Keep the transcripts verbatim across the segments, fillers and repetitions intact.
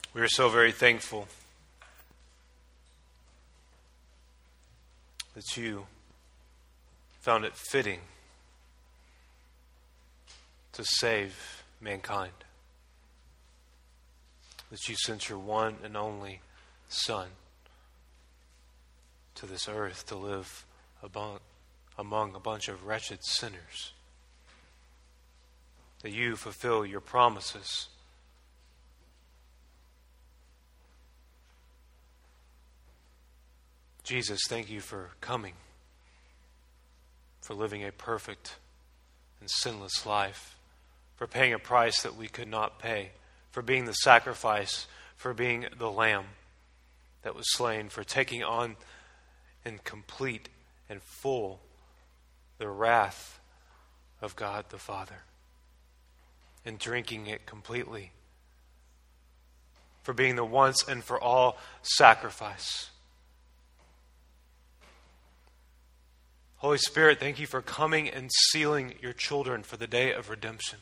We are so very thankful that you found it fitting to save mankind. That you sent your one and only Son to this earth to live among, among a bunch of wretched sinners. That you fulfill your promises. Jesus, thank you for coming, for living a perfect and sinless life, for paying a price that we could not pay, for being the sacrifice, for being the lamb that was slain, for taking on in complete and full the wrath of God the Father and drinking it completely, for being the once and for all sacrifice. Holy Spirit, thank you for coming and sealing your children for the day of redemption.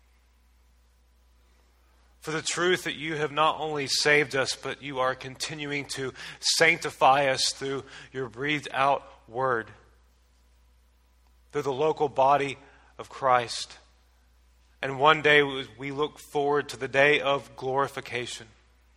For the truth that you have not only saved us, but you are continuing to sanctify us through your breathed out word, through the local body of Christ. And one day we look forward to the day of glorification.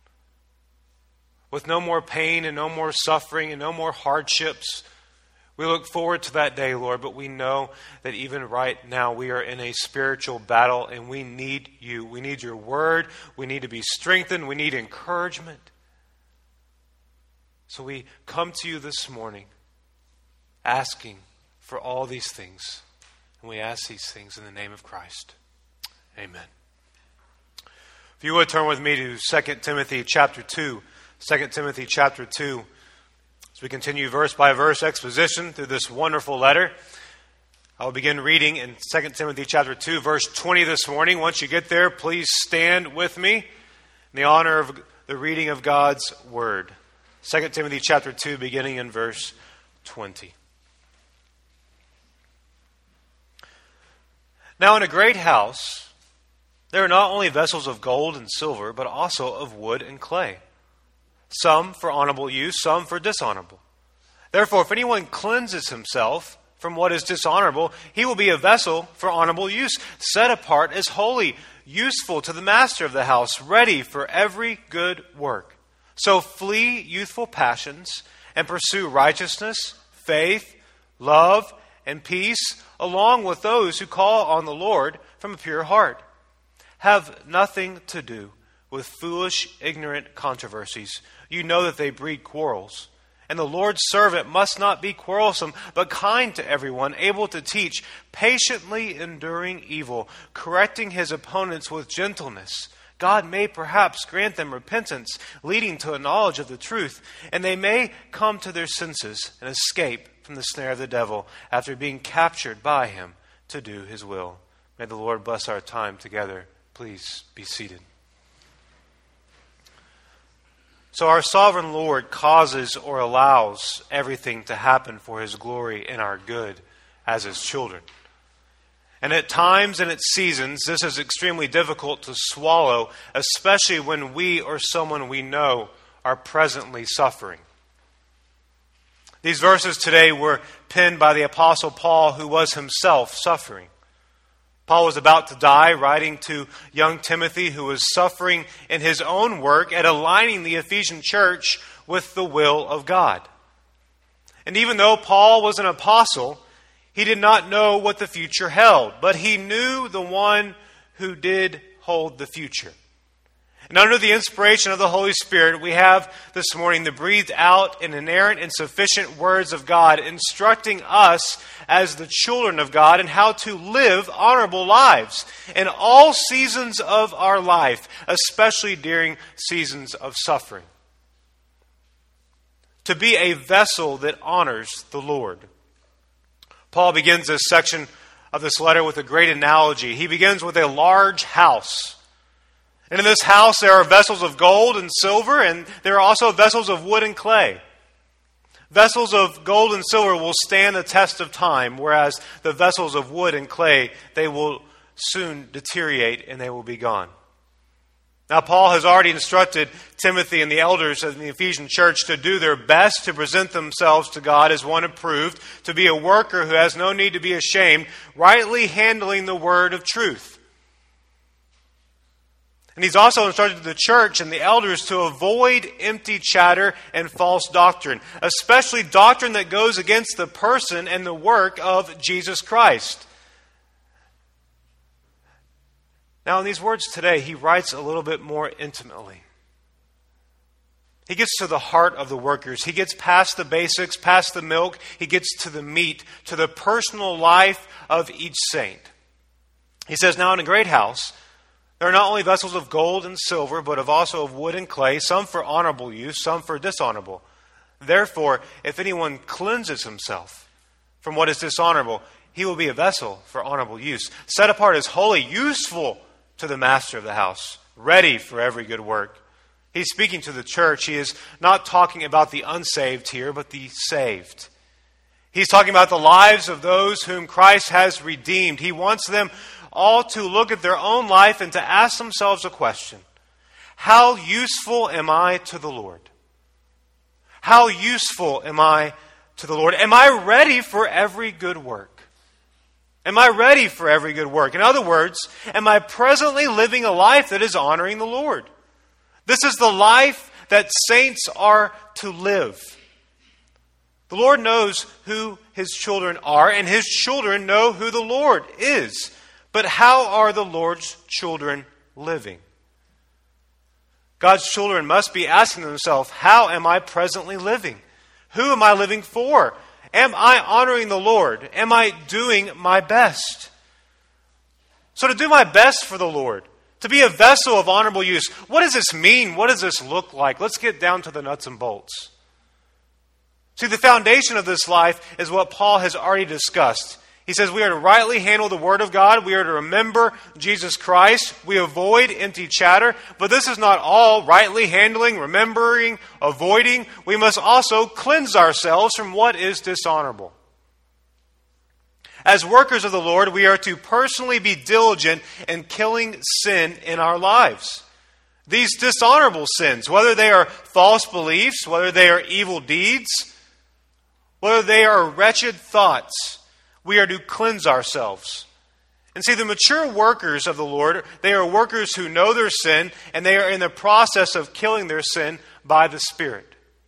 With no more pain and no more suffering and no more hardships. We look forward to that day, Lord, but we know that even right now we are in a spiritual battle and we need you. We need your word. We need to be strengthened. We need encouragement. So we come to you this morning asking for all these things. And we ask these things in the name of Christ. Amen. If you would turn with me to Second Timothy chapter two. Second Timothy chapter two. As we continue verse by verse exposition through this wonderful letter, I will begin reading in Second Timothy chapter two, verse twenty this morning. Once you get there, please stand with me in the honor of the reading of God's word. Second Timothy chapter two, beginning in verse twenty. Now in a great house, there are not only vessels of gold and silver, but also of wood and clay. Some for honorable use, some for dishonorable. Therefore, if anyone cleanses himself from what is dishonorable, he will be a vessel for honorable use, set apart as holy, useful to the master of the house, ready for every good work. So flee youthful passions and pursue righteousness, faith, love, and peace, along with those who call on the Lord from a pure heart. Have nothing to do with foolish, ignorant controversies. You know that they breed quarrels. And the Lord's servant must not be quarrelsome, but kind to everyone, able to teach, patiently enduring evil, correcting his opponents with gentleness. God may perhaps grant them repentance, leading to a knowledge of the truth, and they may come to their senses and escape from the snare of the devil after being captured by him to do his will. May the Lord bless our time together. Please be seated. So our sovereign Lord causes or allows everything to happen for his glory and our good as his children. And at times and at seasons, this is extremely difficult to swallow, especially when we or someone we know are presently suffering. These verses today were penned by the Apostle Paul, who was himself suffering. Paul was about to die, writing to young Timothy, who was suffering in his own work at aligning the Ephesian church with the will of God. And even though Paul was an apostle, he did not know what the future held, but he knew the one who did hold the future. And under the inspiration of the Holy Spirit, we have this morning the breathed out and inerrant and sufficient words of God, instructing us as the children of God in how to live honorable lives in all seasons of our life, especially during seasons of suffering. To be a vessel that honors the Lord. Paul begins this section of this letter with a great analogy. He begins with a large house. And in this house there are vessels of gold and silver, and there are also vessels of wood and clay. Vessels of gold and silver will stand the test of time, whereas the vessels of wood and clay, they will soon deteriorate and they will be gone. Now, Paul has already instructed Timothy and the elders in the Ephesian church to do their best to present themselves to God as one approved, to be a worker who has no need to be ashamed, rightly handling the word of truth. And he's also instructed the church and the elders to avoid empty chatter and false doctrine, especially doctrine that goes against the person and the work of Jesus Christ. Now, in these words today, he writes a little bit more intimately. He gets to the heart of the workers. He gets past the basics, past the milk. He gets to the meat, to the personal life of each saint. He says, now in a great house, there are not only vessels of gold and silver, but of also of wood and clay, some for honorable use, some for dishonorable. Therefore, if anyone cleanses himself from what is dishonorable, he will be a vessel for honorable use, set apart as holy, useful to the master of the house, ready for every good work. He's speaking to the church. He is not talking about the unsaved here, but the saved. He's talking about the lives of those whom Christ has redeemed. He wants them all to look at their own life and to ask themselves a question. How useful am I to the Lord? How useful am I to the Lord? Am I ready for every good work? Am I ready for every good work? In other words, am I presently living a life that is honoring the Lord? This is the life that saints are to live. The Lord knows who His children are, and His children know who the Lord is. But how are the Lord's children living? God's children must be asking themselves, how am I presently living? Who am I living for? Am I honoring the Lord? Am I doing my best? So to do my best for the Lord, to be a vessel of honorable use, what does this mean? What does this look like? Let's get down to the nuts and bolts. See, the foundation of this life is what Paul has already discussed. He says we are to rightly handle the Word of God. We are to remember Jesus Christ. We avoid empty chatter. But this is not all rightly handling, remembering, avoiding. We must also cleanse ourselves from what is dishonorable. As workers of the Lord, we are to personally be diligent in killing sin in our lives. These dishonorable sins, whether they are false beliefs, whether they are evil deeds, whether they are wretched thoughts, we are to cleanse ourselves. And see, the mature workers of the Lord, they are workers who know their sin, and they are in the process of killing their sin by the Spirit.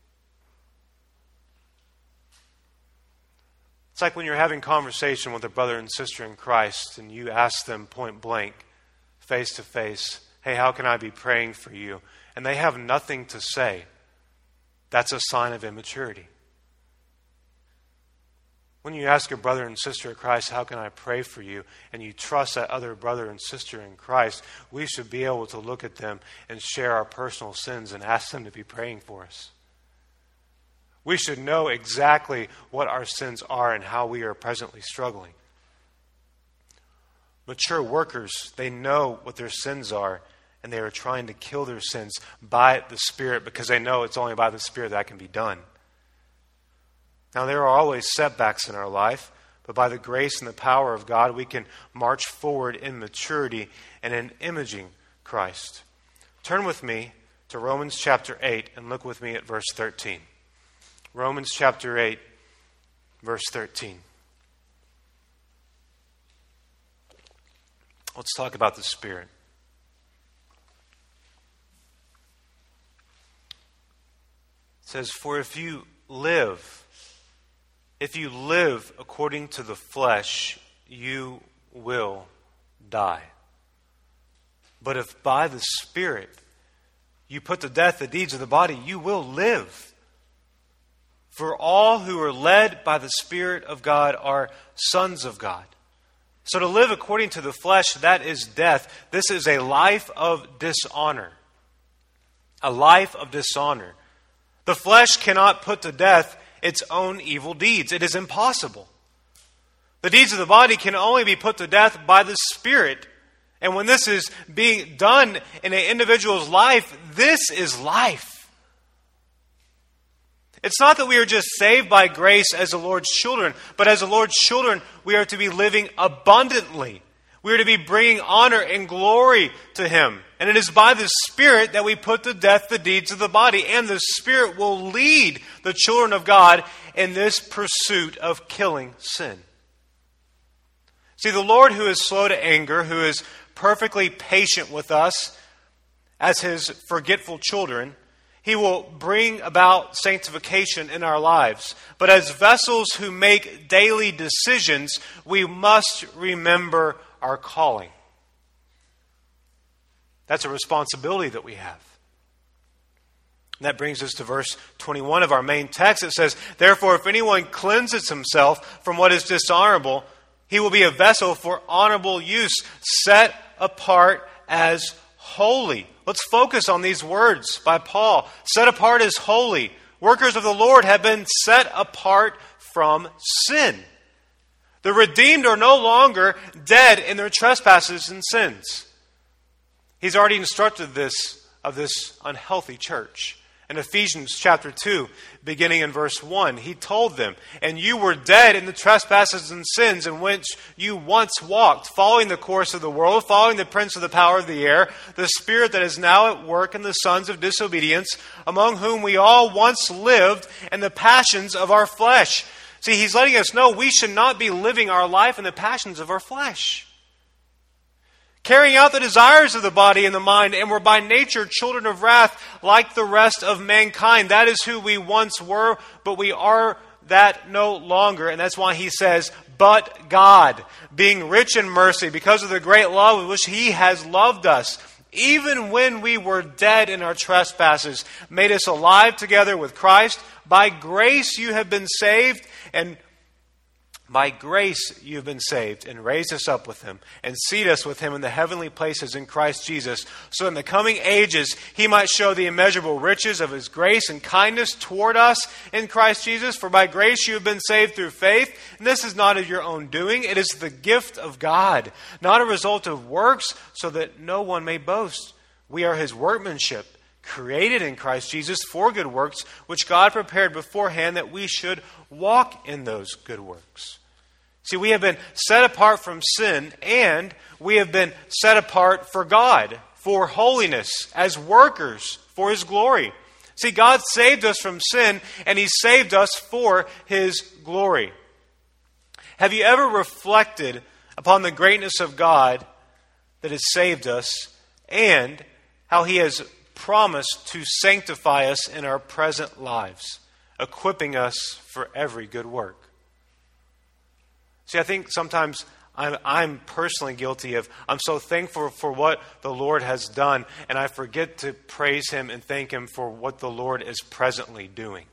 It's like when you're having conversation with a brother and sister in Christ, and you ask them point blank, face to face, hey, how can I be praying for you? And they have nothing to say. That's a sign of immaturity. When you ask a brother and sister in Christ, how can I pray for you? And you trust that other brother and sister in Christ, we should be able to look at them and share our personal sins and ask them to be praying for us. We should know exactly what our sins are and how we are presently struggling. Mature workers, they know what their sins are, and they are trying to kill their sins by the Spirit because they know it's only by the Spirit that can be done. Now, there are always setbacks in our life, but by the grace and the power of God, we can march forward in maturity and in imaging Christ. Turn with me to Romans chapter eight and look with me at verse thirteen. Romans chapter eight, verse thirteen. Let's talk about the Spirit. It says, for if you live... If you live according to the flesh, you will die. But if by the Spirit you put to death the deeds of the body, you will live. For all who are led by the Spirit of God are sons of God. So to live according to the flesh, that is death. This is a life of dishonor. A life of dishonor. The flesh cannot put to death its own evil deeds. It is impossible. The deeds of the body can only be put to death by the Spirit. And when this is being done in an individual's life, this is life. It's not that we are just saved by grace as the Lord's children, but as the Lord's children, we are to be living abundantly. We are to be bringing honor and glory to Him. And it is by the Spirit that we put to death the deeds of the body. And the Spirit will lead the children of God in this pursuit of killing sin. See, the Lord, who is slow to anger, who is perfectly patient with us as His forgetful children, He will bring about sanctification in our lives. But as vessels who make daily decisions, we must remember our calling. That's a responsibility that we have. And that brings us to verse twenty-one of our main text. It says, "Therefore, if anyone cleanses himself from what is dishonorable, he will be a vessel for honorable use, set apart as holy." Let's focus on these words by Paul. Set apart as holy. Workers of the Lord have been set apart from sin. The redeemed are no longer dead in their trespasses and sins. He's already instructed this of this unhealthy church. In Ephesians chapter two, beginning in verse one, he told them, "And you were dead in the trespasses and sins in which you once walked, following the course of the world, following the prince of the power of the air, the spirit that is now at work in the sons of disobedience, among whom we all once lived in the passions of our flesh." See, he's letting us know we should not be living our life in the passions of our flesh. Carrying out the desires of the body and the mind, and we're by nature children of wrath like the rest of mankind. That is who we once were, but we are that no longer. And that's why he says, "But God, being rich in mercy, because of the great love with which He has loved us, even when we were dead in our trespasses, made us alive together with Christ. By grace you have been saved, and by grace you have been saved, and raised us up with Him, and seated us with Him in the heavenly places in Christ Jesus, so in the coming ages He might show the immeasurable riches of His grace and kindness toward us in Christ Jesus. For by grace you have been saved through faith, and this is not of your own doing, it is the gift of God, not a result of works, so that no one may boast. We are His workmanship, created in Christ Jesus for good works, which God prepared beforehand that we should walk in those good works." See, we have been set apart from sin, and we have been set apart for God, for holiness, as workers for His glory. See, God saved us from sin, and He saved us for His glory. Have you ever reflected upon the greatness of God that has saved us, and how He has promised to sanctify us in our present lives, equipping us for every good work? See, I think sometimes I'm, I'm personally guilty of, I'm so thankful for what the Lord has done, and I forget to praise Him and thank Him for what the Lord is presently doing.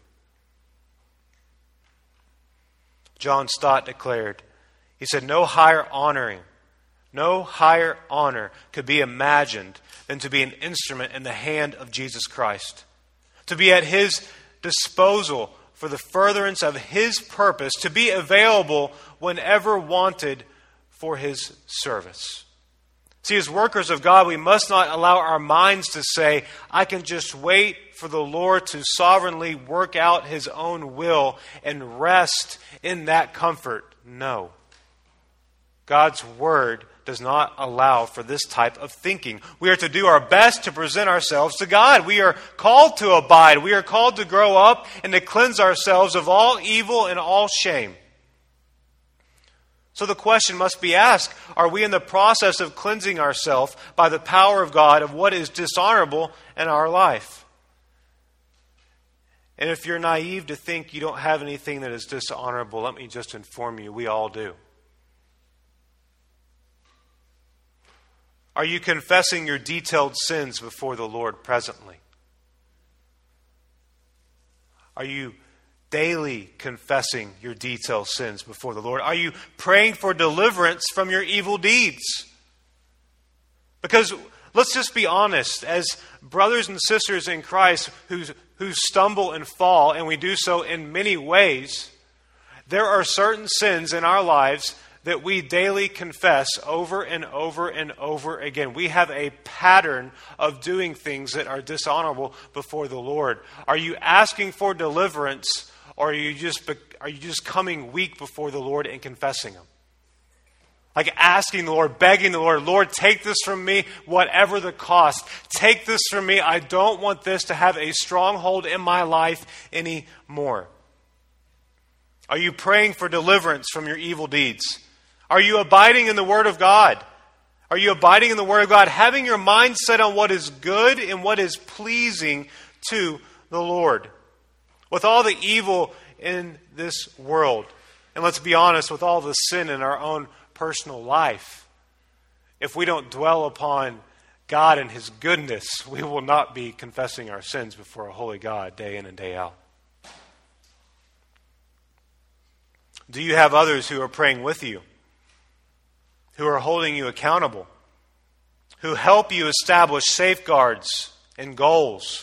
John Stott declared, he said, "No higher honoring, no higher honor could be imagined than to be an instrument in the hand of Jesus Christ, to be at His disposal for the furtherance of His purpose, to be available whenever wanted for His service." See, as workers of God, we must not allow our minds to say, "I can just wait for the Lord to sovereignly work out His own will and rest in that comfort." No. God's Word does not allow for this type of thinking. We are to do our best to present ourselves to God. We are called to abide. We are called to grow up and to cleanse ourselves of all evil and all shame. So the question must be asked, are we in the process of cleansing ourselves by the power of God of what is dishonorable in our life? And if you're naive to think you don't have anything that is dishonorable, let me just inform you, we all do. Are you confessing your detailed sins before the Lord presently? Are you daily confessing your detailed sins before the Lord? Are you praying for deliverance from your evil deeds? Because let's just be honest, as brothers and sisters in Christ who, who stumble and fall, and we do so in many ways, there are certain sins in our lives that we daily confess over and over and over again. We have a pattern of doing things that are dishonorable before the Lord. Are you asking for deliverance, or are you just are you just coming weak before the Lord and confessing them? Like asking the Lord, begging the Lord, Lord, take this from me, whatever the cost. Take this from me. I don't want this to have a stronghold in my life anymore. Are you praying for deliverance from your evil deeds? Are you abiding in the Word of God? Are you abiding in the Word of God, having your mind set on what is good and what is pleasing to the Lord? With all the evil in this world, and let's be honest, with all the sin in our own personal life, if we don't dwell upon God and His goodness, we will not be confessing our sins before a holy God day in and day out. Do you have others who are praying with you, who are holding you accountable, who help you establish safeguards and goals?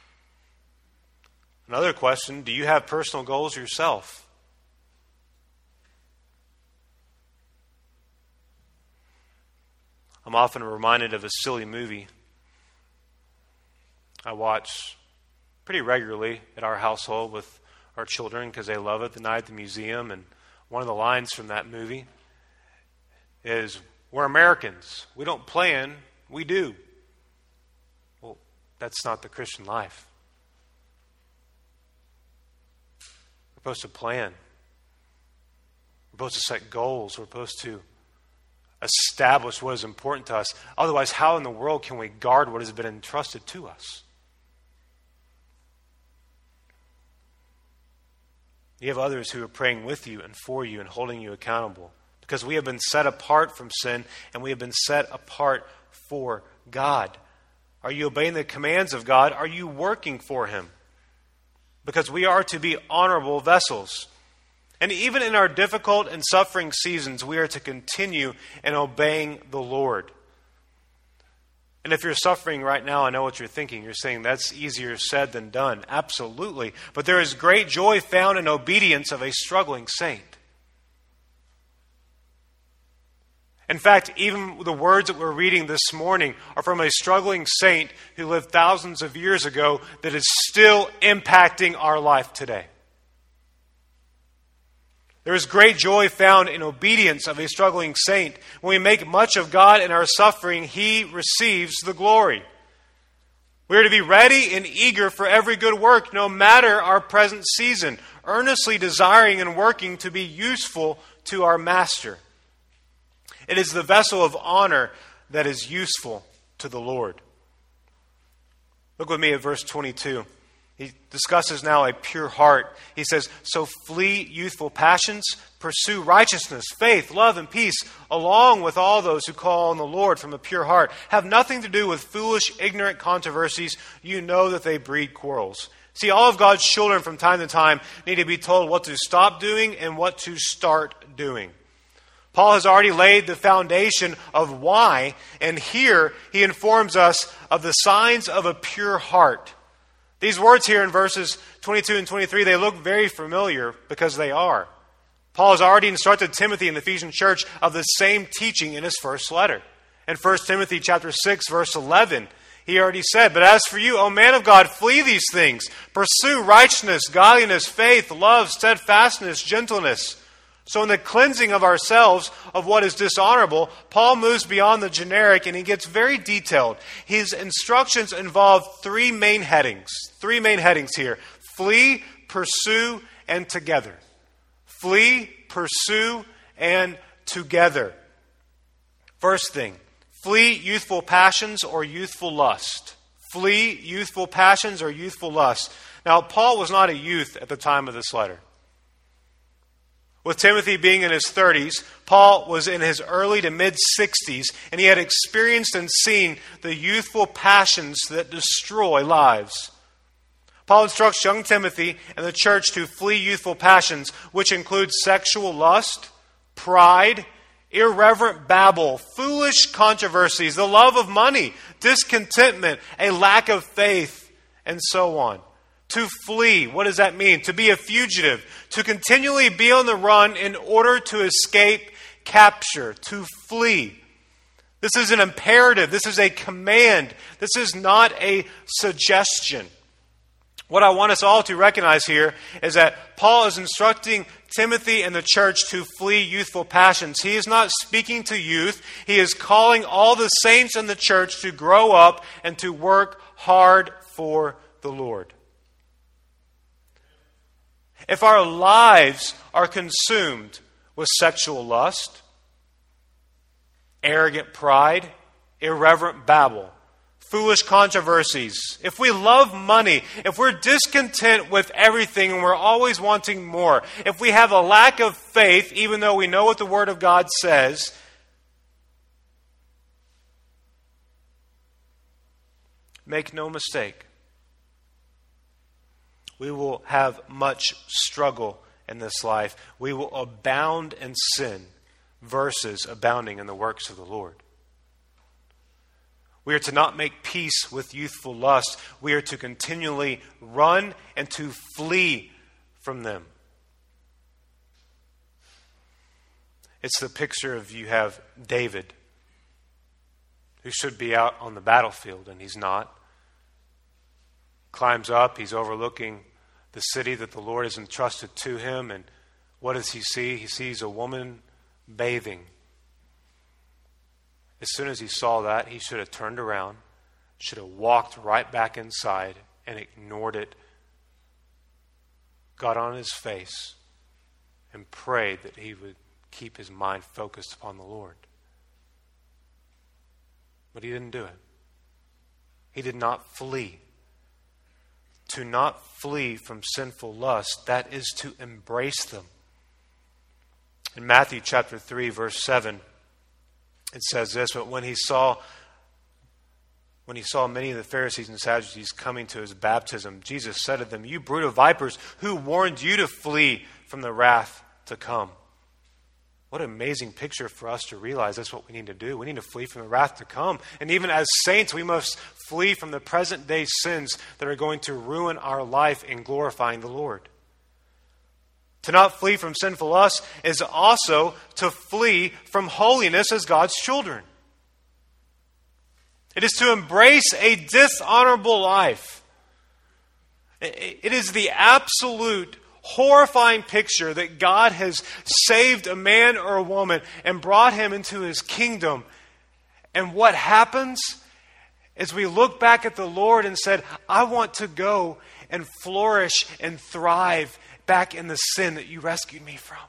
Another question, do you have personal goals yourself? I'm often reminded of a silly movie I watch pretty regularly at our household with our children because they love it, The Night at the Museum. And one of the lines from that movie is, we're Americans. We don't plan, we do. Well, that's not the Christian life. We're supposed to plan. We're supposed to set goals. We're supposed to establish what is important to us. Otherwise, how in the world can we guard what has been entrusted to us? You have others who are praying with you and for you and holding you accountable, because we have been set apart from sin and we have been set apart for God. Are you obeying the commands of God? Are you working for Him? Because we are to be honorable vessels. And even in our difficult and suffering seasons, we are to continue in obeying the Lord. And if you're suffering right now, I know what you're thinking. You're saying that's easier said than done. Absolutely. But there is great joy found in obedience of a struggling saint. In fact, even the words that we're reading this morning are from a struggling saint who lived thousands of years ago that is still impacting our life today. There is great joy found in obedience of a struggling saint. When we make much of God in our suffering, He receives the glory. We are to be ready and eager for every good work, no matter our present season, earnestly desiring and working to be useful to our Master. It is the vessel of honor that is useful to the Lord. Look with me at verse twenty-two. He discusses now a pure heart. He says, so flee youthful passions, pursue righteousness, faith, love, and peace, along with all those who call on the Lord from a pure heart. Have nothing to do with foolish, ignorant controversies. You know that they breed quarrels. See, all of God's children from time to time need to be told what to stop doing and what to start doing. Paul has already laid the foundation of why, and here he informs us of the signs of a pure heart. These words here in verses twenty-two and twenty-three, they look very familiar because they are. Paul has already instructed Timothy in the Ephesian church of the same teaching in his first letter. In First Timothy chapter six, verse eleven, he already said, but as for you, O man of God, flee these things. Pursue righteousness, godliness, faith, love, steadfastness, gentleness. So in the cleansing of ourselves of what is dishonorable, Paul moves beyond the generic and he gets very detailed. His instructions involve three main headings. Three main headings here. Flee, pursue, and together. Flee, pursue, and together. First thing, flee youthful passions or youthful lust. Flee youthful passions or youthful lust. Now, Paul was not a youth at the time of this letter. With Timothy being in his thirties, Paul was in his early to mid-sixties, and he had experienced and seen the youthful passions that destroy lives. Paul instructs young Timothy and the church to flee youthful passions, which include sexual lust, pride, irreverent babble, foolish controversies, the love of money, discontentment, a lack of faith, and so on. To flee, what does that mean? To be a fugitive, to continually be on the run in order to escape capture, to flee. This is an imperative. This is a command. This is not a suggestion. What I want us all to recognize here is that Paul is instructing Timothy and the church to flee youthful passions. He is not speaking to youth. He is calling all the saints in the church to grow up and to work hard for the Lord. If our lives are consumed with sexual lust, arrogant pride, irreverent babble, foolish controversies, if we love money, if we're discontent with everything and we're always wanting more, if we have a lack of faith, even though we know what the Word of God says, make no mistake, we will have much struggle in this life. We will abound in sin versus abounding in the works of the Lord. We are to not make peace with youthful lust. We are to continually run and to flee from them. It's the picture of you have David, who should be out on the battlefield, and he's not. Climbs up, he's overlooking the city that the Lord has entrusted to him, and what does he see? He sees a woman bathing. As soon as he saw that, he should have turned around, should have walked right back inside and ignored it, got on his face, and prayed that he would keep his mind focused upon the Lord. But he didn't do it. He did not flee. To not flee from sinful lust, that is to embrace them. In Matthew chapter three, verse seven, it says this: but when he saw when he saw many of the Pharisees and Sadducees coming to his baptism, Jesus said to them, "You brood of vipers, who warned you to flee from the wrath to come?" What an amazing picture for us to realize that's what we need to do. We need to flee from the wrath to come. And even as saints, we must flee from the present day sins that are going to ruin our life in glorifying the Lord. To not flee from sinful lust is also to flee from holiness as God's children. It is to embrace a dishonorable life. It is the absolute horrifying picture that God has saved a man or a woman and brought him into his kingdom. And what happens is we look back at the Lord and said, I want to go and flourish and thrive back in the sin that you rescued me from.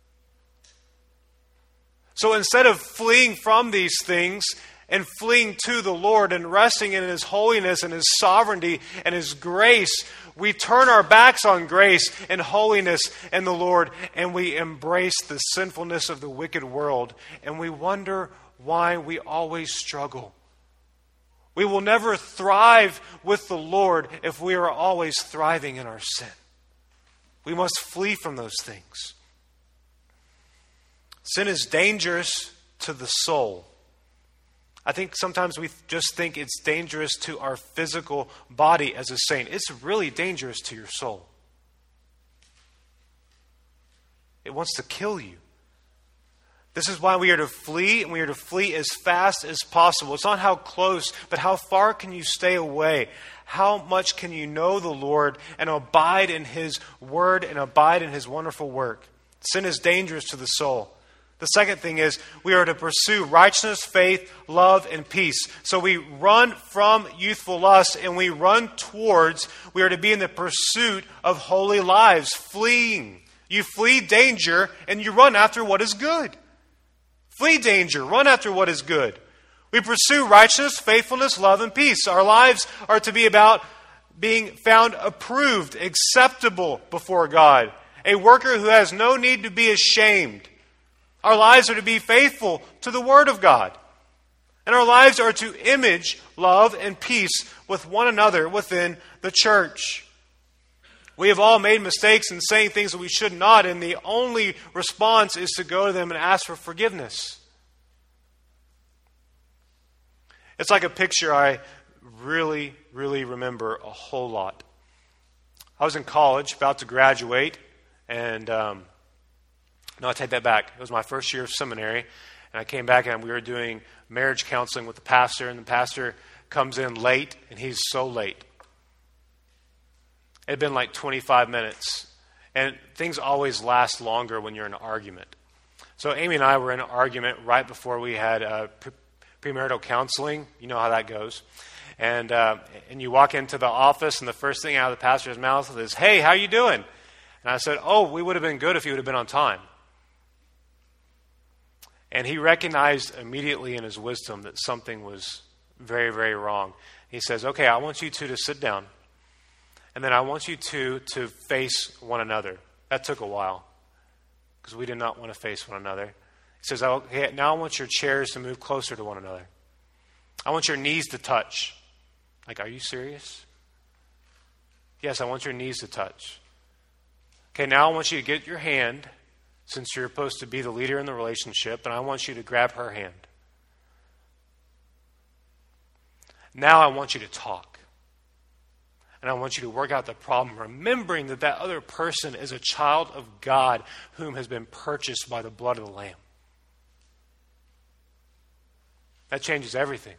So instead of fleeing from these things and fleeing to the Lord and resting in His holiness and His sovereignty and His grace, we turn our backs on grace and holiness and the Lord, and we embrace the sinfulness of the wicked world, and we wonder why we always struggle. We will never thrive with the Lord if we are always thriving in our sin. We must flee from those things. Sin is dangerous to the soul. I think sometimes we just think it's dangerous to our physical body as a saint. It's really dangerous to your soul. It wants to kill you. This is why we are to flee, and we are to flee as fast as possible. It's not how close, but how far can you stay away? How much can you know the Lord and abide in His word and abide in His wonderful work? Sin is dangerous to the soul. The second thing is we are to pursue righteousness, faith, love, and peace. So we run from youthful lust and we run towards, we are to be in the pursuit of holy lives, fleeing. You flee danger and you run after what is good. Flee danger, run after what is good. We pursue righteousness, faithfulness, love, and peace. Our lives are to be about being found approved, acceptable before God. A worker who has no need to be ashamed. Our lives are to be faithful to the Word of God. And our lives are to image love and peace with one another within the church. We have all made mistakes in saying things that we should not, and the only response is to go to them and ask for forgiveness. It's like a picture I really, really remember a whole lot. I was in college, about to graduate, and um, no, I take that back. It was my first year of seminary, and I came back and we were doing marriage counseling with the pastor, and the pastor comes in late, and he's so late. It had been like twenty-five minutes. And things always last longer when you're in an argument. So Amy and I were in an argument right before we had uh, pre- premarital counseling. You know how that goes. And uh, and you walk into the office, and the first thing out of the pastor's mouth is, "Hey, how you doing?" And I said, "Oh, we would have been good if you would have been on time." And he recognized immediately in his wisdom that something was very, very wrong. He says, "Okay, I want you two to sit down. And then I want you two to face one another." That took a while because we did not want to face one another. He says, "Okay, now I want your chairs to move closer to one another. I want your knees to touch." Like, are you serious? Yes, I want your knees to touch. Okay, now I want you to get your hand, since you're supposed to be the leader in the relationship, and I want you to grab her hand. Now I want you to talk. And I want you to work out the problem, remembering that that other person is a child of God whom has been purchased by the blood of the Lamb. That changes everything.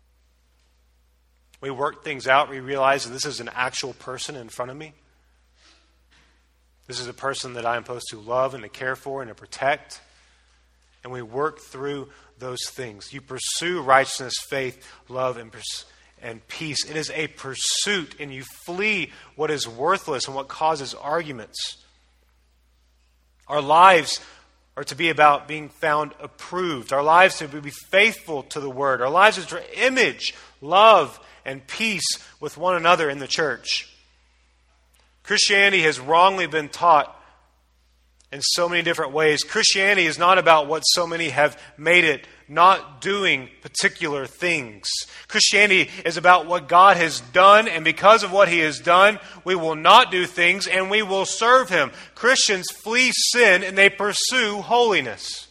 We work things out. We realize that this is an actual person in front of me. This is a person that I am supposed to love and to care for and to protect. And we work through those things. You pursue righteousness, faith, love, and pers- and peace. It is a pursuit, and you flee what is worthless and what causes arguments. Our lives are to be about being found approved. Our lives are to be faithful to the Word. Our lives are to image love and peace with one another in the church. Christianity has wrongly been taught in so many different ways. Christianity is not about what so many have made it, not doing particular things. Christianity is about what God has done, and because of what He has done, we will not do things and we will serve Him. Christians flee sin and they pursue holiness.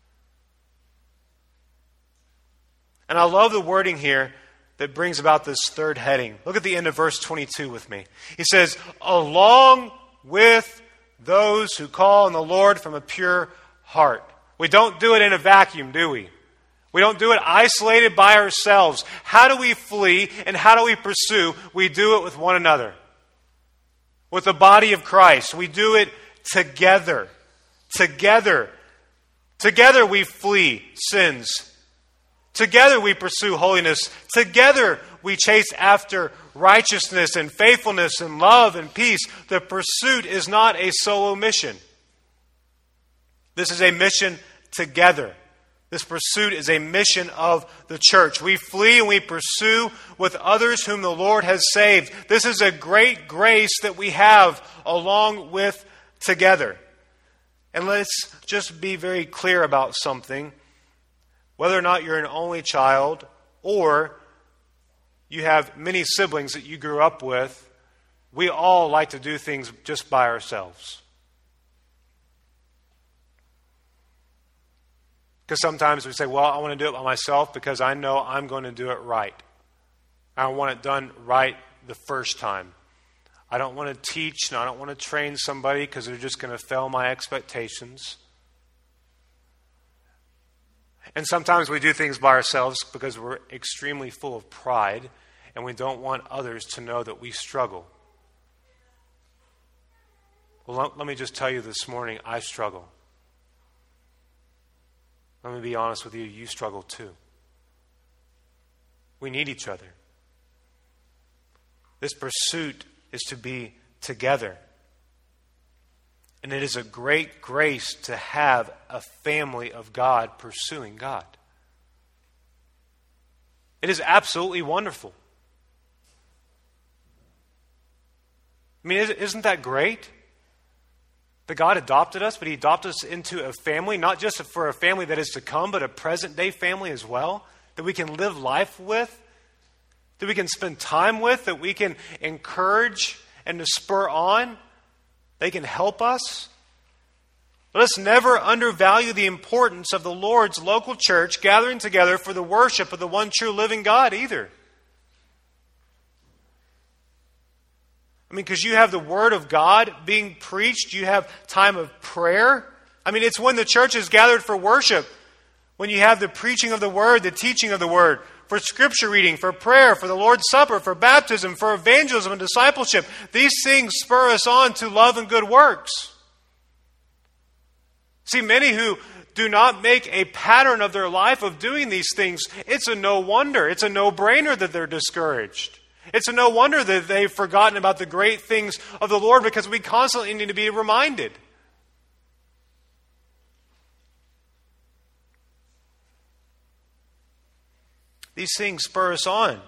And I love the wording here that brings about this third heading. Look at the end of verse twenty-two with me. He says, "Along with those who call on the Lord from a pure heart." We don't do it in a vacuum, do we? We don't do it isolated by ourselves. How do we flee and how do we pursue? We do it with one another. With the body of Christ. We do it together. Together. Together we flee sins. Together we pursue holiness. Together we chase after righteousness and faithfulness and love and peace. The pursuit is not a solo mission. This is a mission together. This pursuit is a mission of the church. We flee and we pursue with others whom the Lord has saved. This is a great grace that we have along with together. And let's just be very clear about something. Whether or not you're an only child or you have many siblings that you grew up with, we all like to do things just by ourselves. Because sometimes we say, well, I want to do it by myself because I know I'm going to do it right. I want it done right the first time. I don't want to teach and I don't want to train somebody because they're just going to fail my expectations. And sometimes we do things by ourselves because we're extremely full of pride and we don't want others to know that we struggle. Well, let, let me just tell you this morning, I struggle. Let me be honest with you, you struggle too. We need each other. This pursuit is to be together. And it is a great grace to have a family of God pursuing God. It is absolutely wonderful. I mean, isn't that great? That God adopted us, but He adopted us into a family, not just for a family that is to come, but a present-day family as well, that we can live life with, that we can spend time with, that we can encourage and to spur on. They can help us. Let us never undervalue the importance of the Lord's local church gathering together for the worship of the one true living God either. I mean, because you have the Word of God being preached, you have time of prayer. I mean, it's when the church is gathered for worship, when you have the preaching of the Word, the teaching of the Word. for scripture reading, for prayer, for the Lord's Supper, for baptism, for evangelism and discipleship. These things spur us on to love and good works. See, many who do not make a pattern of their life of doing these things, it's a no wonder. It's a no-brainer that they're discouraged. It's a no wonder that they've forgotten about the great things of the Lord, because we constantly need to be reminded. These things spur us on.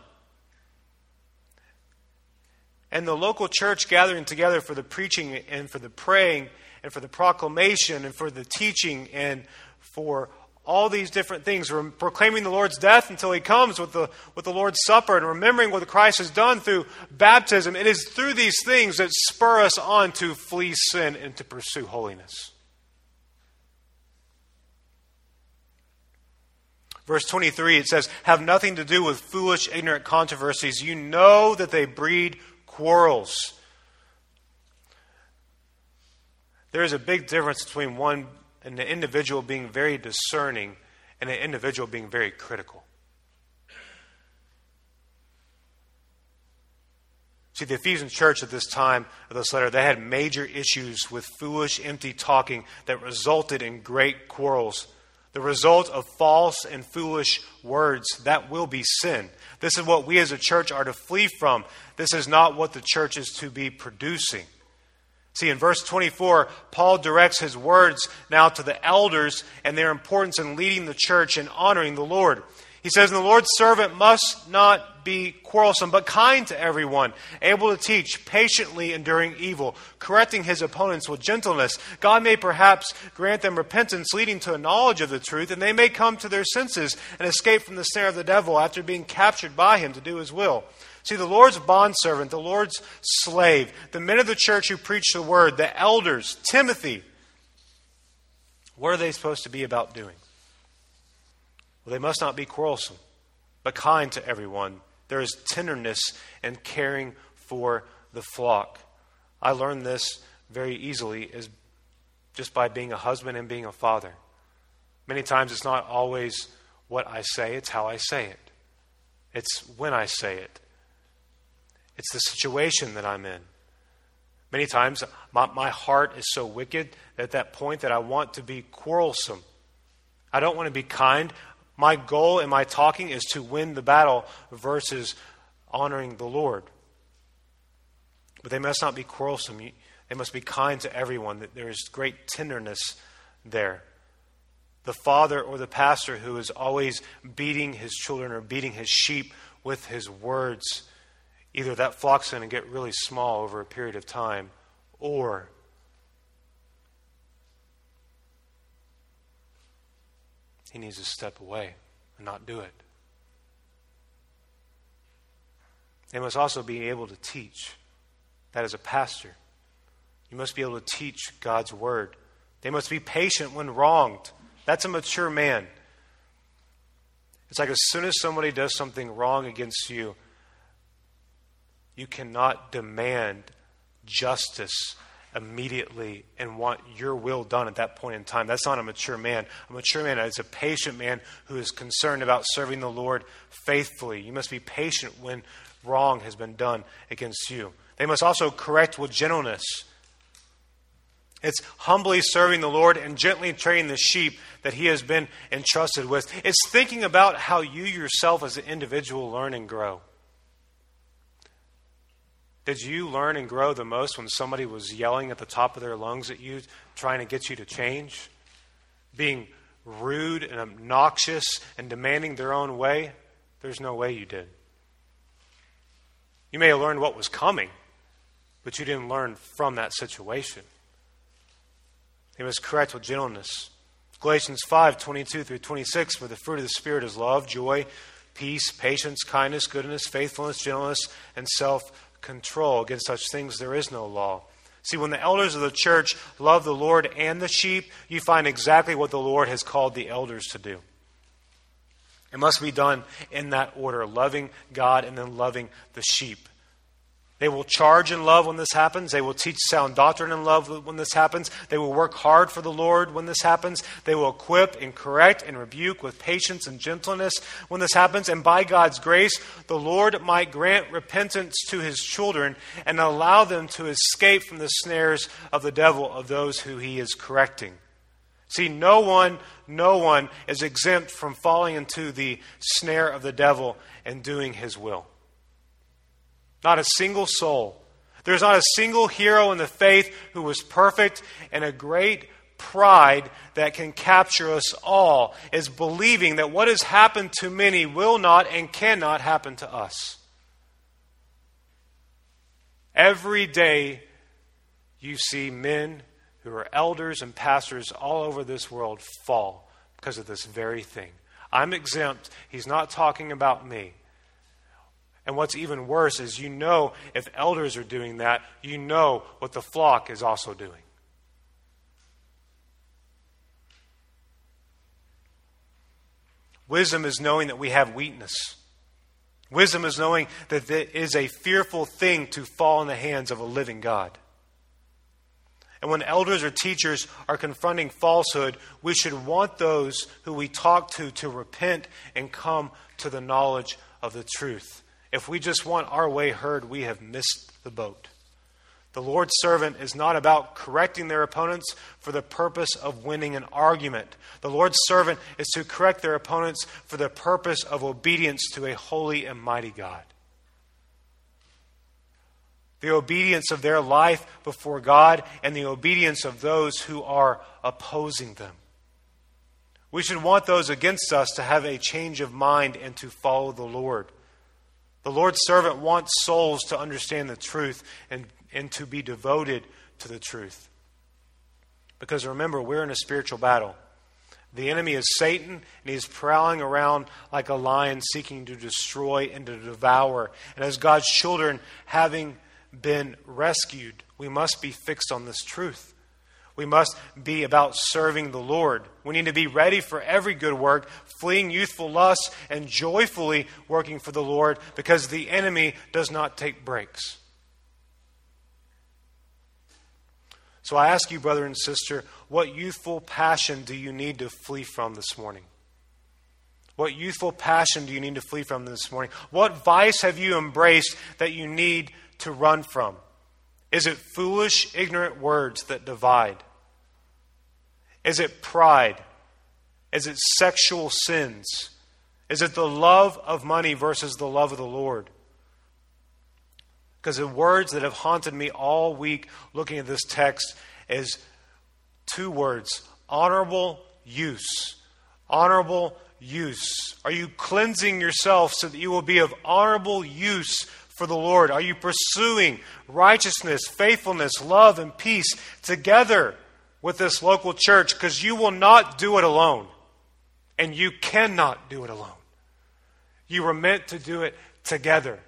And the local church gathering together for the preaching and for the praying and for the proclamation and for the teaching and for all these different things, proclaiming the Lord's death until He comes with the, with the Lord's Supper and remembering what Christ has done through baptism. It is through these things that spur us on to flee sin and to pursue holiness. Verse twenty-three, it says, have nothing to do with foolish, ignorant controversies. You know that they breed quarrels. There is a big difference between one an individual being very discerning and an individual being very critical. See, the Ephesian church at this time of this letter, they had major issues with foolish, empty talking that resulted in great quarrels. The result of false and foolish words, that will be sin. This is what we as a church are to flee from. This is not what the church is to be producing. See, in verse twenty-four, Paul directs his words now to the elders and their importance in leading the church and honoring the Lord. He says, and the Lord's servant must not be quarrelsome, but kind to everyone, able to teach, patiently enduring evil, correcting his opponents with gentleness. God may perhaps grant them repentance leading to a knowledge of the truth, and they may come to their senses and escape from the snare of the devil after being captured by him to do his will. See, the Lord's bondservant, the Lord's slave, the men of the church who preach the word, the elders, Timothy, what are they supposed to be about doing? Well, they must not be quarrelsome, but kind to everyone. There is tenderness and caring for the flock. I learned this very easily as just by being a husband and being a father. Many times it's not always what I say, it's how I say it. It's when I say it. It's the situation that I'm in. Many times my, my heart is so wicked at that point that I want to be quarrelsome. I don't want to be kind. My goal in my talking is to win the battle versus honoring the Lord. But they must not be quarrelsome. They must be kind to everyone. There is great tenderness there. The father or the pastor who is always beating his children or beating his sheep with his words, either that flock's going to get really small over a period of time, or he needs to step away and not do it. They must also be able to teach. That is a pastor. You must be able to teach God's word. They must be patient when wronged. That's a mature man. It's like as soon as somebody does something wrong against you, you cannot demand justice immediately and want your will done at that point in time. That's not a mature man. A mature man is a patient man who is concerned about serving the Lord faithfully. You must be patient when wrong has been done against you. They must also correct with gentleness. It's humbly serving the Lord and gently training the sheep that He has been entrusted with. It's thinking about how you yourself as an individual learn and grow. Did you learn and grow the most when somebody was yelling at the top of their lungs at you, trying to get you to change? Being rude and obnoxious and demanding their own way? There's no way you did. You may have learned what was coming, but you didn't learn from that situation. They must correct with gentleness. Galatians five, twenty-two through twenty-six, for the fruit of the Spirit is love, joy, peace, patience, kindness, goodness, faithfulness, gentleness, and self-control. Against such things there is no law. See, when the elders of the church love the Lord and the sheep, you find exactly what the Lord has called the elders to do. It must be done in that order, loving God and then loving the sheep. They will charge in love when this happens. They will teach sound doctrine in love when this happens. They will work hard for the Lord when this happens. They will equip and correct and rebuke with patience and gentleness when this happens. And by God's grace, the Lord might grant repentance to His children and allow them to escape from the snares of the devil of those who He is correcting. See, no one, no one is exempt from falling into the snare of the devil and doing his will. Not a single soul. There's not a single hero in the faith who was perfect, and a great pride that can capture us all is believing that what has happened to many will not and cannot happen to us. Every day you see men who are elders and pastors all over this world fall because of this very thing. I'm exempt. He's not talking about me. And what's even worse is, you know, if elders are doing that, you know what the flock is also doing. Wisdom is knowing that we have weakness. Wisdom is knowing that it is a fearful thing to fall in the hands of a living God. And when elders or teachers are confronting falsehood, we should want those who we talk to to repent and come to the knowledge of the truth. If we just want our way heard, we have missed the boat. The Lord's servant is not about correcting their opponents for the purpose of winning an argument. The Lord's servant is to correct their opponents for the purpose of obedience to a holy and mighty God. The obedience of their life before God and the obedience of those who are opposing them. We should want those against us to have a change of mind and to follow the Lord. The Lord's servant wants souls to understand the truth and, and to be devoted to the truth. Because remember, we're in a spiritual battle. The enemy is Satan, and he is prowling around like a lion seeking to destroy and to devour. And as God's children, having been rescued, we must be fixed on this truth. We must be about serving the Lord. We need to be ready for every good work, fleeing youthful lusts, and joyfully working for the Lord, because the enemy does not take breaks. So I ask you, brother and sister, what youthful passion do you need to flee from this morning? What youthful passion do you need to flee from this morning? What vice have you embraced that you need to run from? Is it foolish, ignorant words that divide? Is it pride? Is it sexual sins? Is it the love of money versus the love of the Lord? Because the words that have haunted me all week looking at this text is two words: honorable use. Honorable use. Are you cleansing yourself so that you will be of honorable use for the Lord? Are you pursuing righteousness, faithfulness, love, and peace together with this local church? Because you will not do it alone. And you cannot do it alone. You were meant to do it together.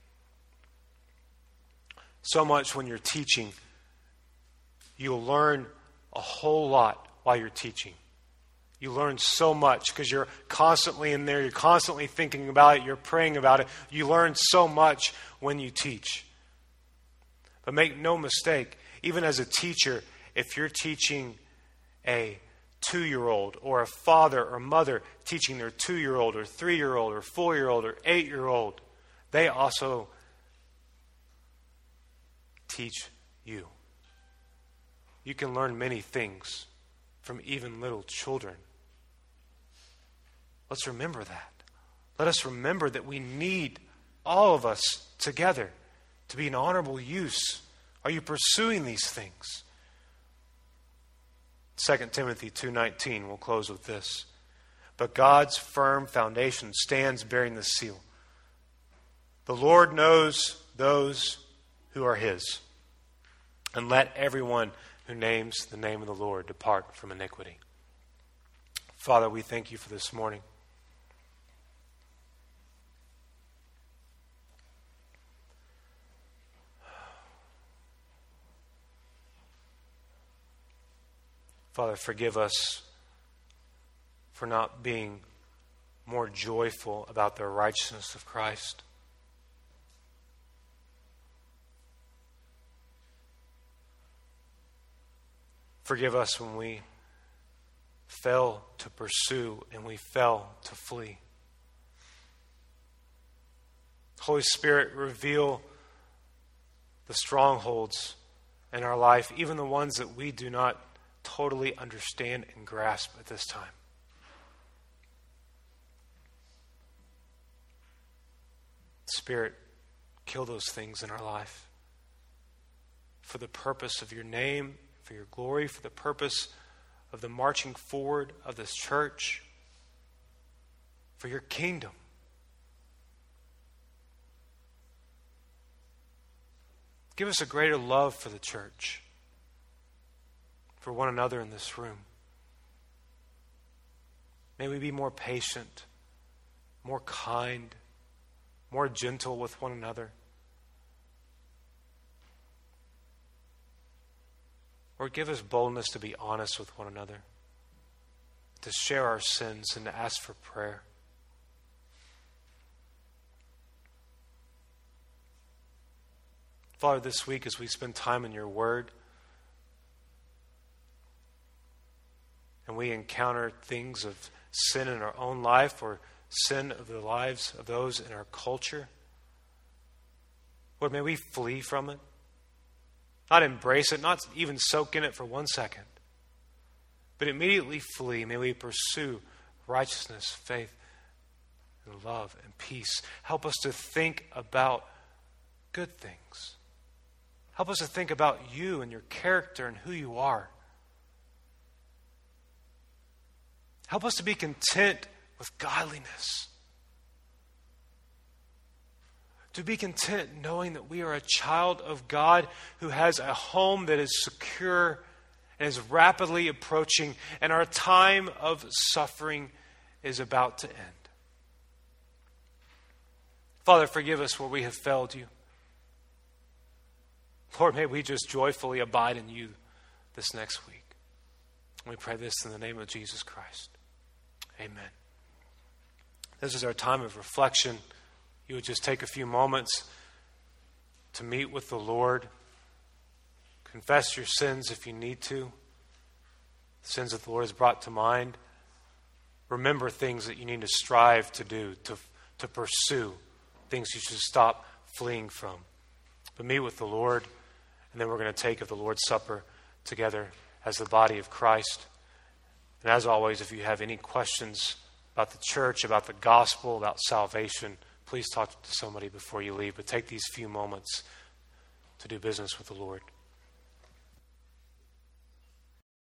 So much when you're teaching, you'll learn a whole lot while you're teaching. You learn so much because you're constantly in there. You're constantly thinking about it. You're praying about it. You learn so much when you teach. But make no mistake, even as a teacher, if you're teaching a two-year-old or a father or mother teaching their two-year-old or three-year-old or four-year-old or eight-year-old, they also teach you. You can learn many things from even little children. Let's remember that. Let us remember that we need all of us together to be an honorable use. Are you pursuing these things? Second Timothy two nineteen, we'll close with this. But God's firm foundation stands bearing the seal. The Lord knows those who are His. And let everyone who names the name of the Lord depart from iniquity. Father, we thank you for this morning. Father, forgive us for not being more joyful about the righteousness of Christ. Forgive us when we fail to pursue and we fail to flee. Holy Spirit, reveal the strongholds in our life, even the ones that we do not totally understand and grasp at this time. Spirit, kill those things in our life for the purpose of your name, for your glory, for the purpose of the marching forward of this church, for your kingdom. Give us a greater love for the church, for one another in this room. May we be more patient, more kind, more gentle with one another. Lord, give us boldness to be honest with one another, to share our sins and to ask for prayer. Father, this week as we spend time in your word and we encounter things of sin in our own life or sin of the lives of those in our culture, Lord, may we flee from it. Not embrace it, not even soak in it for one second, but immediately flee. May we pursue righteousness, faith, and love and peace. Help us to think about good things. Help us to think about you and your character and who you are. Help us to be content with godliness. To be content knowing that we are a child of God who has a home that is secure and is rapidly approaching, and our time of suffering is about to end. Father, forgive us where we have failed you. Lord, may we just joyfully abide in you this next week. We pray this in the name of Jesus Christ. Amen. This is our time of reflection. You would just take a few moments to meet with the Lord. Confess your sins if you need to. The sins that the Lord has brought to mind. Remember things that you need to strive to do, to, to pursue. Things you should stop fleeing from. But meet with the Lord, and then we're going to take of the Lord's Supper together as the body of Christ. And as always, if you have any questions about the church, about the gospel, about salvation, please talk to somebody before you leave. But take these few moments to do business with the Lord.